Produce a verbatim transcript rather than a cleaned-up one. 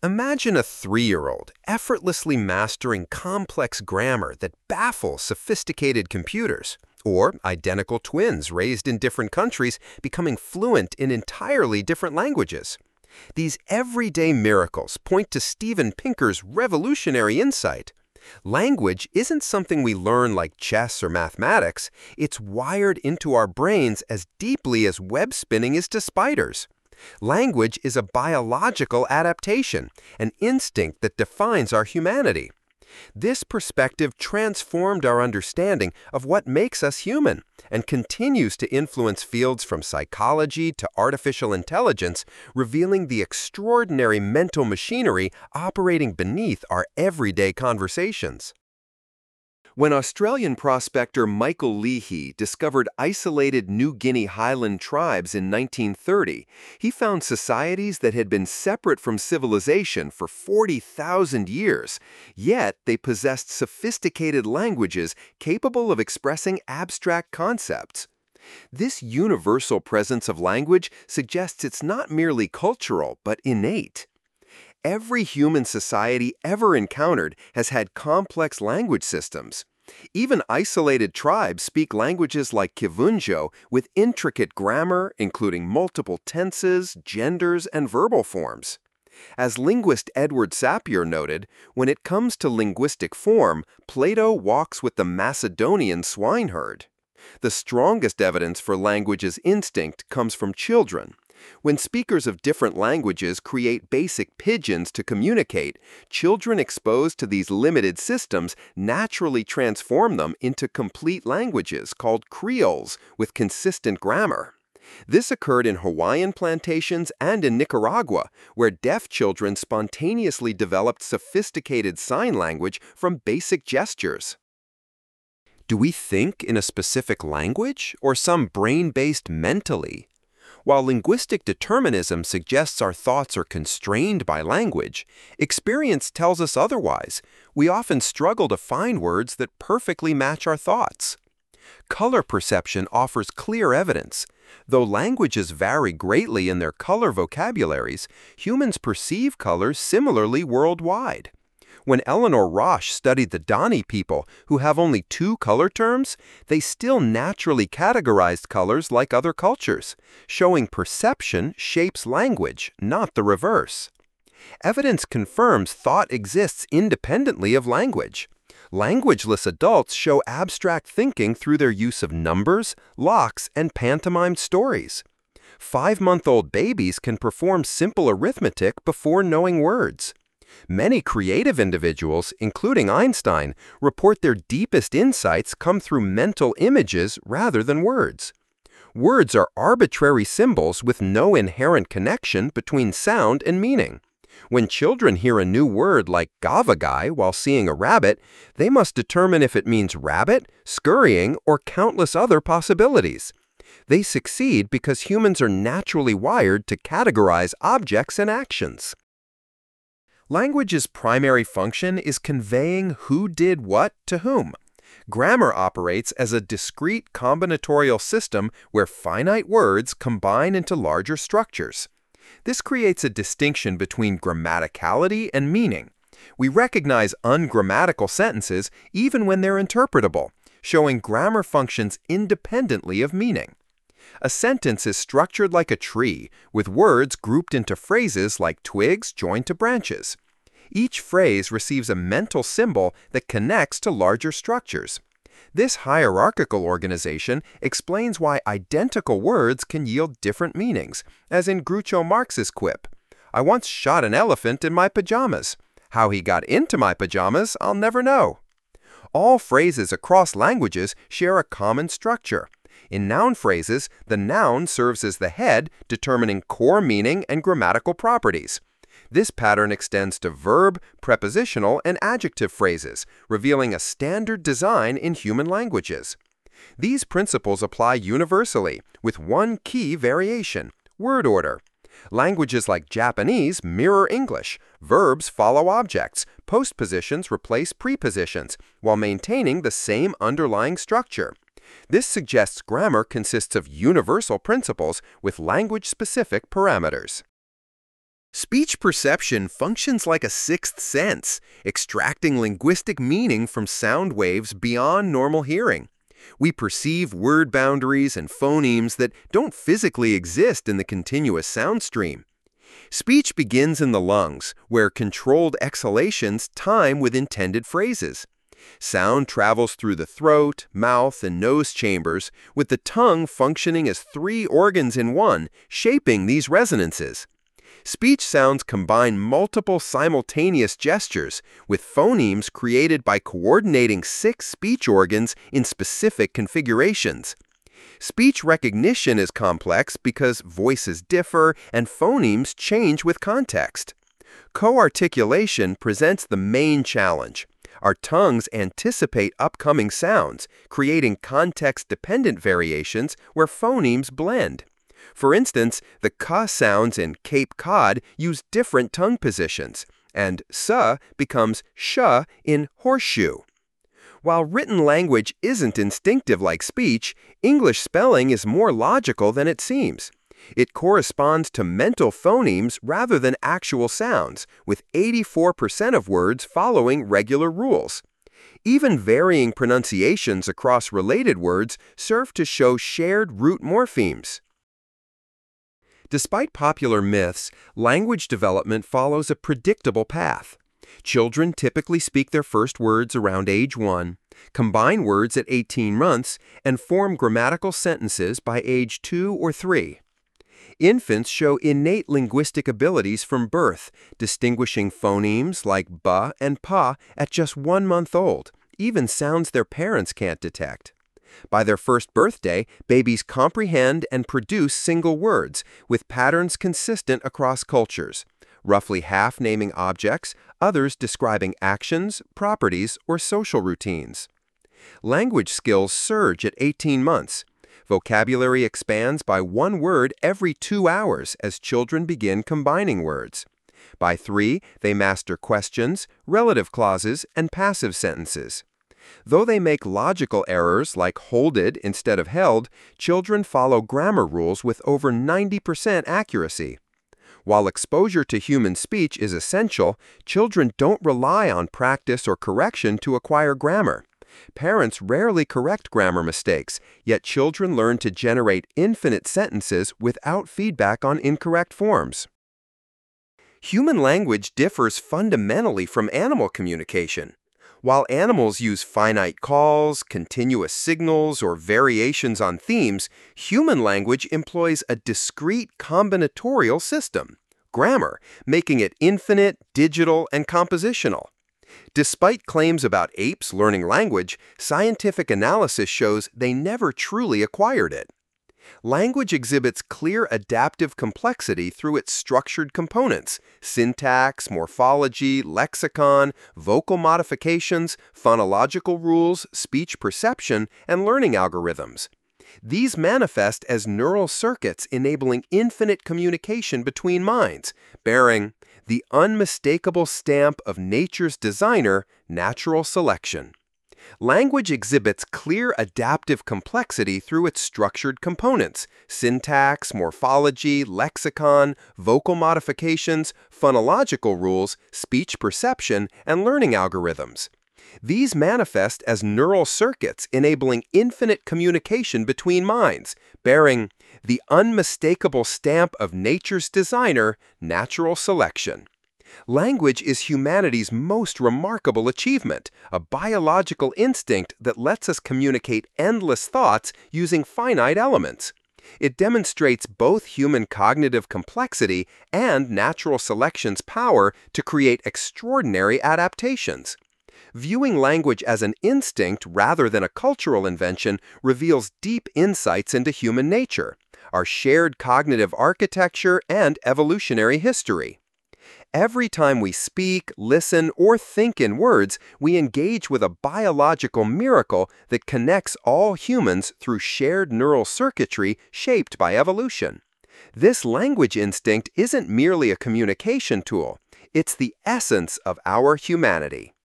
Imagine a three-year-old effortlessly mastering complex grammar that baffles sophisticated computers, or identical twins raised in different countries becoming fluent in entirely different languages. These everyday miracles point to Steven Pinker's revolutionary insight. Language isn't something we learn like chess or mathematics. It's wired into our brains as deeply as web spinning is to spiders. Language is a biological adaptation, an instinct that defines our humanity. This perspective transformed our understanding of what makes us human and continues to influence fields from psychology to artificial intelligence, revealing the extraordinary mental machinery operating beneath our everyday conversations. When Australian prospector Michael Leahy discovered isolated New Guinea highland tribes in nineteen thirty, he found societies that had been separate from civilization for forty thousand years, yet they possessed sophisticated languages capable of expressing abstract concepts. This universal presence of language suggests it's not merely cultural, but innate. Every human society ever encountered has had complex language systems. Even isolated tribes speak languages like Kivunjo with intricate grammar, including multiple tenses, genders, and verbal forms. As linguist Edward Sapir noted, when it comes to linguistic form, Plato walks with the Macedonian swineherd. The strongest evidence for language's instinct comes from children. When speakers of different languages create basic pidgins to communicate, children exposed to these limited systems naturally transform them into complete languages called creoles with consistent grammar. This occurred in Hawaiian plantations and in Nicaragua, where deaf children spontaneously developed sophisticated sign language from basic gestures. Do we think in a specific language or some brain-based mentally? While linguistic determinism suggests our thoughts are constrained by language, experience tells us otherwise. We often struggle to find words that perfectly match our thoughts. Color perception offers clear evidence. Though languages vary greatly in their color vocabularies, humans perceive colors similarly worldwide. When Eleanor Rosch studied the Dani people, who have only two color terms, they still naturally categorized colors like other cultures, showing perception shapes language, not the reverse. Evidence confirms thought exists independently of language. Languageless adults show abstract thinking through their use of numbers, locks, and pantomimed stories. Five-month-old babies can perform simple arithmetic before knowing words. Many creative individuals, including Einstein, report their deepest insights come through mental images rather than words. Words are arbitrary symbols with no inherent connection between sound and meaning. When children hear a new word like gavagai while seeing a rabbit, they must determine if it means rabbit, scurrying, or countless other possibilities. They succeed because humans are naturally wired to categorize objects and actions. Language's primary function is conveying who did what to whom. Grammar operates as a discrete combinatorial system where finite words combine into larger structures. This creates a distinction between grammaticality and meaning. We recognize ungrammatical sentences even when they're interpretable, showing grammar functions independently of meaning. A sentence is structured like a tree, with words grouped into phrases like twigs joined to branches. Each phrase receives a mental symbol that connects to larger structures. This hierarchical organization explains why identical words can yield different meanings, as in Groucho Marx's quip, "I once shot an elephant in my pajamas. How he got into my pajamas, I'll never know." All phrases across languages share a common structure. In noun phrases, the noun serves as the head, determining core meaning and grammatical properties. This pattern extends to verb, prepositional, and adjective phrases, revealing a standard design in human languages. These principles apply universally, with one key variation: word order. Languages like Japanese mirror English. Verbs follow objects. Postpositions replace prepositions, while maintaining the same underlying structure. This suggests grammar consists of universal principles with language-specific parameters. Speech perception functions like a sixth sense, extracting linguistic meaning from sound waves beyond normal hearing. We perceive word boundaries and phonemes that don't physically exist in the continuous sound stream. Speech begins in the lungs, where controlled exhalations time with intended phrases. Sound travels through the throat, mouth, and nose chambers, with the tongue functioning as three organs in one, shaping these resonances. Speech sounds combine multiple simultaneous gestures, with phonemes created by coordinating six speech organs in specific configurations. Speech recognition is complex because voices differ and phonemes change with context. Co-articulation presents the main challenge. Our tongues anticipate upcoming sounds, creating context-dependent variations where phonemes blend. For instance, the k sounds in Cape Cod use different tongue positions, and s becomes sh in horseshoe. While written language isn't instinctive like speech, English spelling is more logical than it seems. It corresponds to mental phonemes rather than actual sounds, with eighty-four percent of words following regular rules. Even varying pronunciations across related words serve to show shared root morphemes. Despite popular myths, language development follows a predictable path. Children typically speak their first words around age one, combine words at eighteen months, and form grammatical sentences by age two or three. Infants show innate linguistic abilities from birth, distinguishing phonemes like b and p at just one month old, even sounds their parents can't detect. By their first birthday, babies comprehend and produce single words, with patterns consistent across cultures, roughly half naming objects, others describing actions, properties, or social routines. Language skills surge at eighteen months. Vocabulary expands by one word every two hours as children begin combining words. By three, they master questions, relative clauses, and passive sentences. Though they make logical errors like holded instead of held, children follow grammar rules with over ninety percent accuracy. While exposure to human speech is essential, children don't rely on practice or correction to acquire grammar. Parents rarely correct grammar mistakes, yet children learn to generate infinite sentences without feedback on incorrect forms. Human language differs fundamentally from animal communication. While animals use finite calls, continuous signals, or variations on themes, human language employs a discrete combinatorial system, grammar, making it infinite, digital, and compositional. Despite claims about apes learning language, scientific analysis shows they never truly acquired it. Language exhibits clear adaptive complexity through its structured components: syntax, morphology, lexicon, vocal modifications, phonological rules, speech perception, and learning algorithms. These manifest as neural circuits enabling infinite communication between minds, bearing the unmistakable stamp of nature's designer, natural selection. Language exhibits clear adaptive complexity through its structured components: syntax, morphology, lexicon, vocal modifications, phonological rules, speech perception, and learning algorithms. These manifest as neural circuits enabling infinite communication between minds, bearing the unmistakable stamp of nature's designer, natural selection. Language is humanity's most remarkable achievement, a biological instinct that lets us communicate endless thoughts using finite elements. It demonstrates both human cognitive complexity and natural selection's power to create extraordinary adaptations. Viewing language as an instinct rather than a cultural invention reveals deep insights into human nature, our shared cognitive architecture, and evolutionary history. Every time we speak, listen, or think in words, we engage with a biological miracle that connects all humans through shared neural circuitry shaped by evolution. This language instinct isn't merely a communication tool, it's the essence of our humanity.